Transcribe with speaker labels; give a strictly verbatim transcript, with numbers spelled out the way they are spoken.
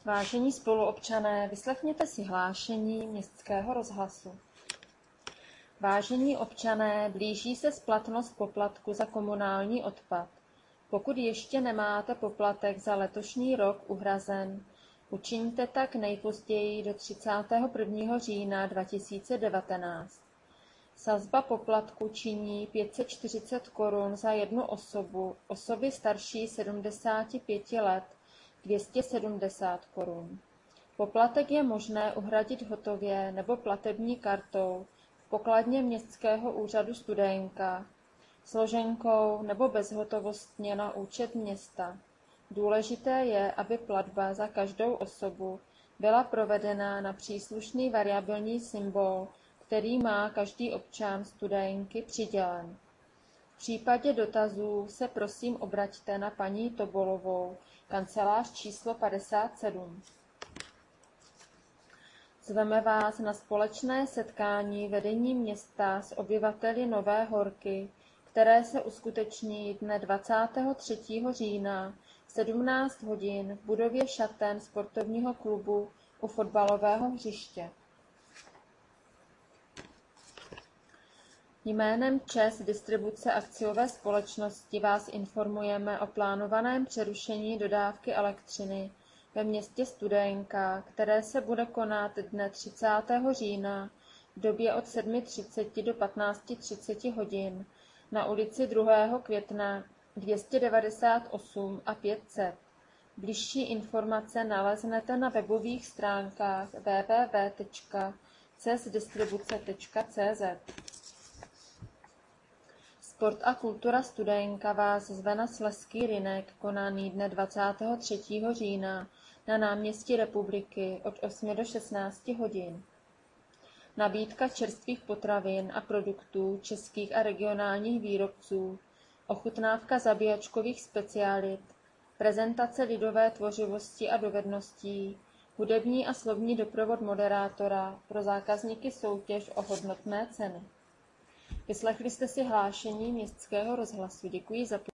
Speaker 1: Vážení spoluobčané, vyslechněte si hlášení Městského rozhlasu. Vážení občané, blíží se splatnost poplatku za komunální odpad. Pokud ještě nemáte poplatek za letošní rok uhrazen, učiňte tak nejpozději do třicátého prvního října dva tisíce devatenáct. Sazba poplatku činí pět set čtyřicet korun za jednu osobu, osoby starší sedmdesáti pěti let dvě stě sedmdesát korun. Poplatek je možné uhradit hotově nebo platební kartou v pokladně Městského úřadu Studénka, složenkou nebo bezhotovostně na účet města. Důležité je, aby platba za každou osobu byla provedena na příslušný variabilní symbol, který má každý občan Studénky přidělen. V případě dotazů se prosím obraťte na paní Tobolovou, kancelář číslo padesát sedm. Zveme vás na společné setkání vedení města s obyvateli Nové Horky, které se uskuteční dne dvacátého třetího října v sedmnáct hodin v budově Šaten sportovního klubu u fotbalového hřiště. Jménem ČEZ Distribuce akciové společnosti vás informujeme o plánovaném přerušení dodávky elektřiny ve městě Studénka, které se bude konat dne třicátého října v době od sedmi třiceti do patnácti třiceti hodin na ulici druhého května dvě stě devadesát osm a pět set. Bližší informace naleznete na webových stránkách w w w tečka cezdistribuce tečka c z. Sport a kultura Studénka vás zve na Slezský rynek konaný dne dvacátého třetího října na náměstí Republiky od osmi do šestnácti hodin. Nabídka čerstvých potravin a produktů českých a regionálních výrobců, ochutnávka zabíjačkových specialit, prezentace lidové tvořivosti a dovedností, hudební a slovní doprovod moderátora, pro zákazníky soutěž o hodnotné ceny. Vyslechli jste si hlášení Městského rozhlasu. Děkuji za pozornost.